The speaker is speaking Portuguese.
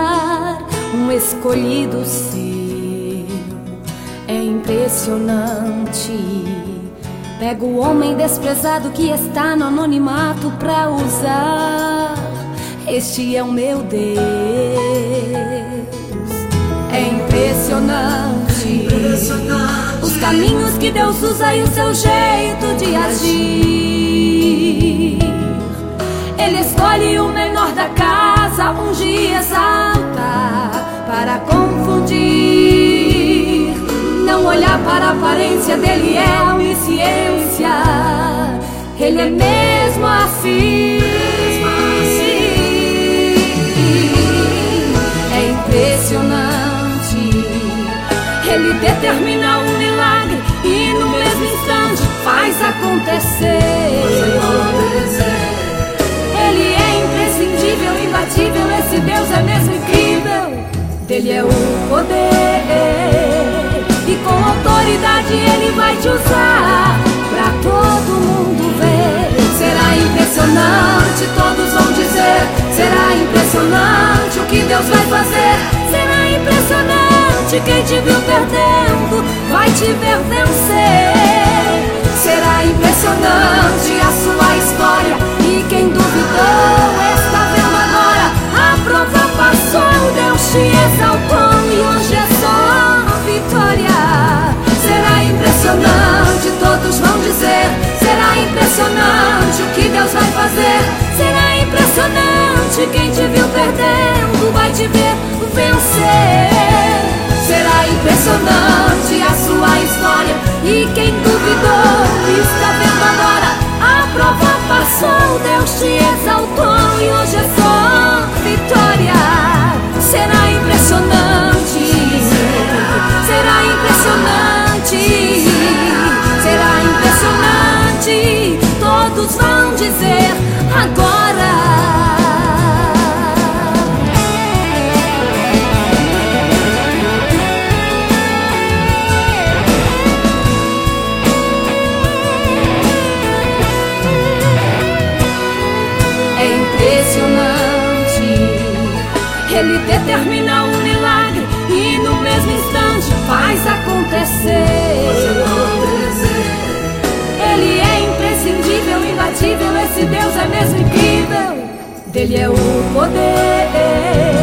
tornar um escolhido seu. É impressionante. Pega o homem desprezado que está no anonimato pra usar. Este é o meu Deus. É impressionante os caminhos que Deus usa e o seu jeito de agir. Ele escolhe o menor da casa, unge e exalta para confundir. Não olhar para a aparência dele é onisciência. Ele é mesmo assim. É impressionante. Ele determina um milagre e no mesmo instante faz acontecer. Ele é imprescindível, imbatível. Esse Deus é mesmo incrível. Dele é o poder e com autoridade Ele vai te usar pra todo mundo ver. Será impressionante, todos vão dizer. Será impressionante o que Deus vai fazer. Será impressionante, quem te viu perdendo vai te ver vencer. Será impressionante a sua história e quem duvidou está vendo agora. A prova passou, Deus te exaltou e hoje é só vitória. Será impressionante, todos vão dizer. Será impressionante o que Deus vai fazer. Será impressionante, quem te viu perdendo vai te ver vencer. Será impressionante a sua história e quem duvidou está vendo agora. A prova passou, Deus te exaltou e hoje é só vitória. Será impressionante, será impressionante, será impressionante, todos vão dizer agora. É impressionante. Ele determina um milagre e no mesmo instante faz acontecer. Ele é imprescindível, imbatível. Esse Deus é mesmo incrível. Dele é o poder